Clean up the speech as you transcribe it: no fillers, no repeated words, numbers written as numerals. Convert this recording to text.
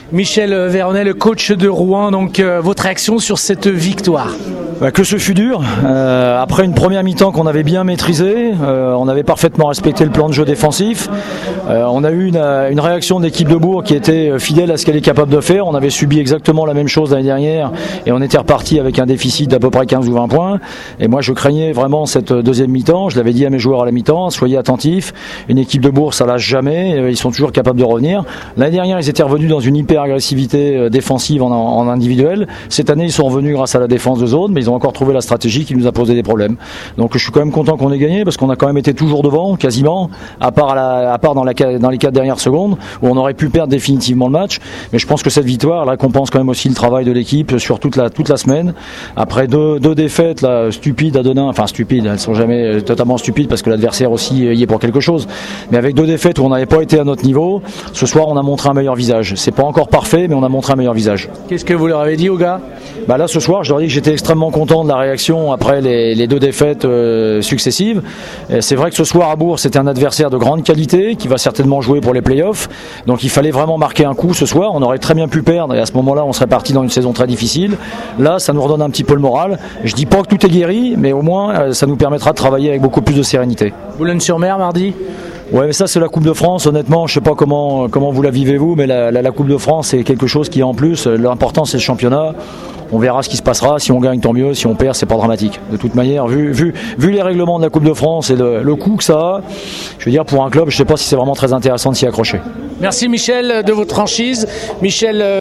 Michel Véronnet, le coach de Rouen, donc votre réaction sur cette victoire? Que ce fut dur. Après une première mi-temps qu'on avait bien maîtrisée, on avait parfaitement respecté le plan de jeu défensif. On a eu une réaction de l'équipe de Bourg qui était fidèle à ce qu'elle est capable de faire. On avait subi exactement la même chose l'année dernière et on était reparti avec un déficit d'à peu près 15 ou 20 points. Et moi je craignais vraiment cette deuxième mi-temps. Je l'avais dit à mes joueurs à la mi-temps, soyez attentifs. Une équipe de Bourg ça lâche jamais, ils sont toujours capables de revenir. L'année dernière ils étaient revenus dans une hyper agressivité défensive en individuel. Cette année ils sont revenus grâce à la défense de zone, mais ils ont encore trouvé la stratégie qui nous a posé des problèmes. Donc je suis quand même content qu'on ait gagné parce qu'on a quand même été toujours devant, quasiment, à part dans les 4 dernières secondes où on aurait pu perdre définitivement le match. Mais je pense que cette victoire elle récompense quand même aussi le travail de l'équipe sur toute la semaine. Après deux défaites là, stupides à Denain, enfin stupides, elles sont jamais totalement stupides parce que l'adversaire aussi y est pour quelque chose. Mais avec deux défaites où on n'avait pas été à notre niveau, ce soir on a montré un meilleur visage. C'est pas encore parfait, mais on a montré un meilleur visage. Qu'est-ce que vous leur avez dit aux gars? Là ce soir je leur ai dit que j'étais extrêmement content de la réaction après les deux défaites successives. Et c'est vrai que ce soir à Bourg c'était un adversaire de grande qualité qui va certainement jouer pour les playoffs, donc il fallait vraiment marquer un coup ce soir. On aurait très bien pu perdre et à ce moment-là on serait parti dans une saison très difficile. Là ça nous redonne un petit peu le moral. Je dis pas que tout est guéri, mais au moins ça nous permettra de travailler avec beaucoup plus de sérénité. Boulogne-sur-Mer mardi? Ouais, mais ça c'est la Coupe de France. Honnêtement, je sais pas comment vous la vivez vous, mais la Coupe de France c'est quelque chose qui en plus. L'important c'est le championnat. On verra ce qui se passera. Si on gagne, tant mieux. Si on perd, c'est pas dramatique. De toute manière, vu les règlements de la Coupe de France et le coût que ça a, je veux dire pour un club, je sais pas si c'est vraiment très intéressant de s'y accrocher. Merci Michel de votre franchise. Michel